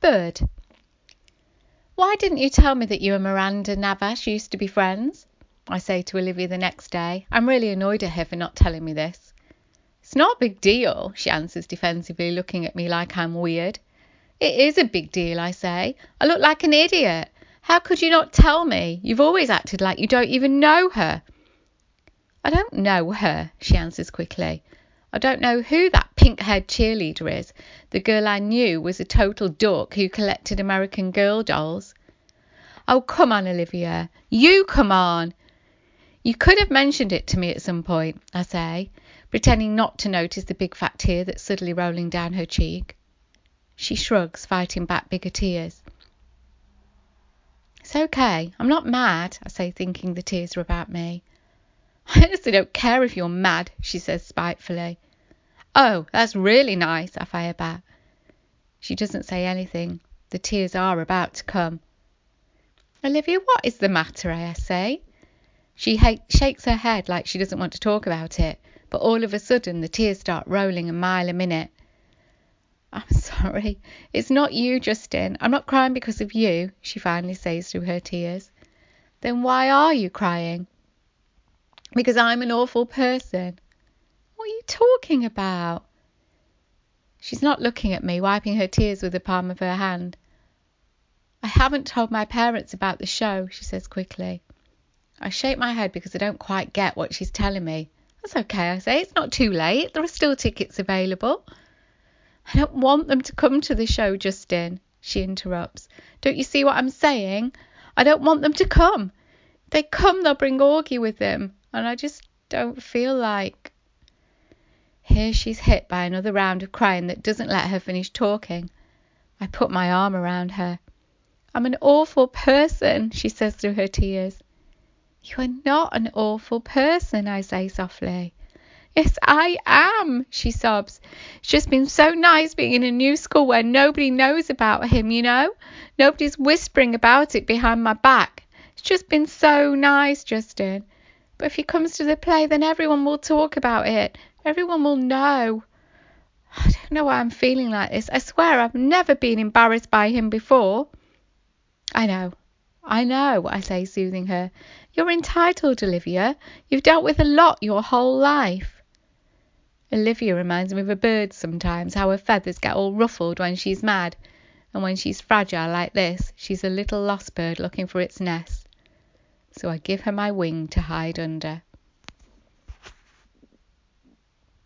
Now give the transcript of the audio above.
bird. Why didn't you tell me that you and Miranda Navash used to be friends? I say to Olivia the next day. I'm really annoyed at her for not telling me this. It's not a big deal, she answers defensively, looking at me like I'm weird. It is a big deal, I say. I look like an idiot. How could you not tell me? You've always acted like you don't even know her. I don't know her, she answers quickly. I don't know who that pink-haired cheerleader is. The girl I knew was a total dork who collected American Girl dolls. Oh, come on, Olivia. You come on. You could have mentioned it to me at some point, I say, pretending not to notice the big fat tear that's suddenly rolling down her cheek. She shrugs, fighting back bigger tears. It's okay. I'm not mad, I say, thinking the tears are about me. I honestly don't care if you're mad, she says spitefully. Oh, that's really nice, I fire back. She doesn't say anything. The tears are about to come. Olivia, what is the matter, I say. She shakes her head like she doesn't want to talk about it, but all of a sudden the tears start rolling a mile a minute. I'm sorry. It's not you, Justin. I'm not crying because of you, she finally says through her tears. Then why are you crying? Because I'm an awful person. What are you talking about? She's not looking at me, wiping her tears with the palm of her hand. I haven't told my parents about the show, she says quickly. I shake my head because I don't quite get what she's telling me. That's okay, I say. It's not too late. There are still tickets available. I don't want them to come to the show, Justin, she interrupts. Don't you see what I'm saying? I don't want them to come. If they come, they'll bring Augie with them, and I just don't feel like... Here she's hit by another round of crying that doesn't let her finish talking. I put my arm around her. I'm an awful person, she says through her tears. You are not an awful person, I say softly. Yes, I am, she sobs. It's just been so nice being in a new school where nobody knows about him, you know? Nobody's whispering about it behind my back. It's just been so nice, Justin. But if he comes to the play, then everyone will talk about it. Everyone will know. I don't know why I'm feeling like this. I swear I've never been embarrassed by him before. I know, I say, soothing her. You're entitled, Olivia. You've dealt with a lot your whole life. Olivia reminds me of a bird sometimes, how her feathers get all ruffled when she's mad. And when she's fragile like this, she's a little lost bird looking for its nest. So I give her my wing to hide under.